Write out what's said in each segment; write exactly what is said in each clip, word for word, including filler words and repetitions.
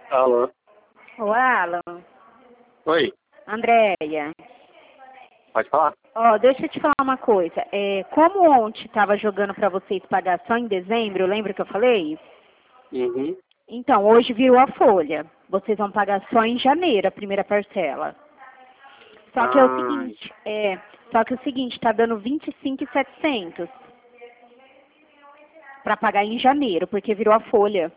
Alô? Ô, Alan. Oi, Andréia. pode falar? Ó, deixa eu te falar uma coisa. É, como ontem estava jogando para vocês pagar só em dezembro, lembra que eu falei? Uhum. Então, hoje virou a folha. Vocês vão pagar só em janeiro, a primeira parcela. Só que é o Ah, seguinte, é, só que é o seguinte, tá dando vinte e cinco mil e setecentos para pagar em janeiro, porque virou a folha.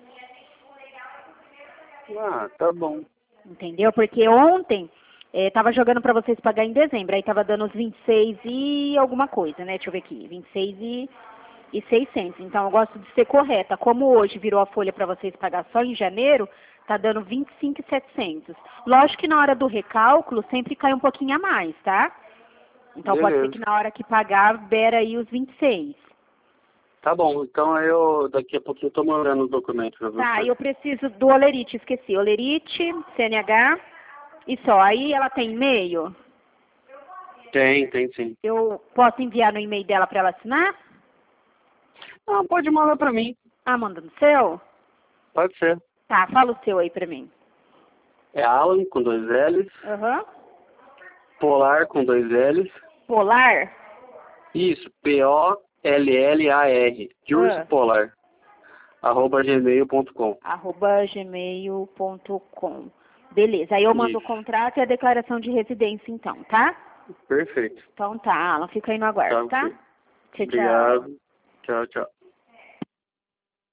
ah, tá bom. Entendeu? Porque ontem eh, tava jogando para vocês pagar em dezembro, aí tava dando os vinte e seis e alguma coisa, né? Deixa eu ver aqui, vinte e seis e, e seiscentos. Então eu gosto de ser correta. Como hoje virou a folha para vocês pagar só em janeiro, tá dando vinte e cinco mil e setecentos. Lógico que na hora do recálculo sempre cai um pouquinho a mais, tá? Então pode ser Beleza. que na hora que pagar, bera aí os vinte e seis. Tá bom, então eu daqui a pouquinho eu tô mandando os documentos pra Tá, você. eu preciso do Olerite, esqueci. Olerite, C N H e só. Aí ela tem e-mail? Tem, tem sim. Eu posso enviar no e-mail dela para ela assinar? Ah, pode mandar pra mim. Ah, manda no seu? Pode ser. Tá, fala o seu aí pra mim. É Alan com dois L's, Aham. Polar com dois L's. Polar? Isso, P O L L A R. De urso Ah. polar. Arroba gmail ponto com. Arroba gmail ponto com. Beleza, aí eu mando o Isso. contrato e a declaração de residência então, tá? Perfeito. Então tá, Alan, fica aí no aguardo, Tá, tá? ok. Tchau, tchau. Obrigado. Tchau, tchau.